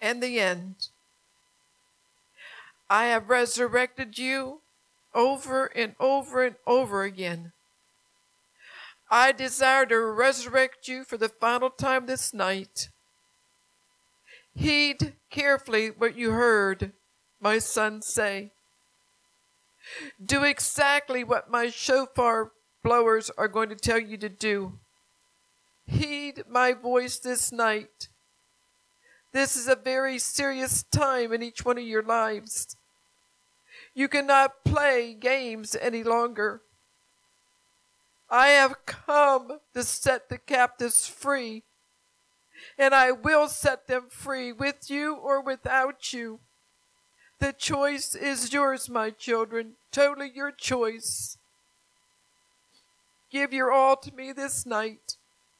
and the end. I have resurrected you over and over and over again. I desire to resurrect you for the final time this night. Heed carefully what you heard my son say. Do exactly what my shofar blowers are going to tell you to do. Heed my voice this night. This is a very serious time in each one of your lives. You cannot play games any longer. I have come to set the captives free, and I will set them free with you or without you. The choice is yours, my children, totally your choice. Give your all to me this night.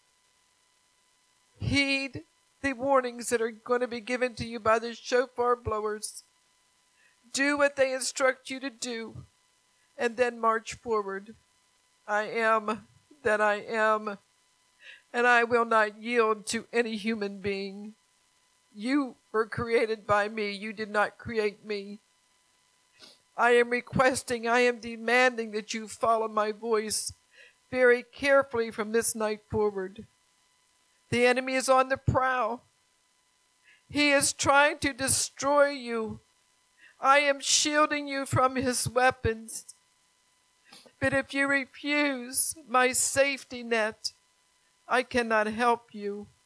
Heed the warnings that are going to be given to you by the shofar blowers. Do what they instruct you to do, and then march forward. I am that I am, and I will not yield to any human being. You were created by me. You did not create me. I am requesting, I am demanding that you follow my voice very carefully from this night forward. The enemy is on the prowl. He is trying to destroy you. I am shielding you from his weapons. But if you refuse my safety net, I cannot help you.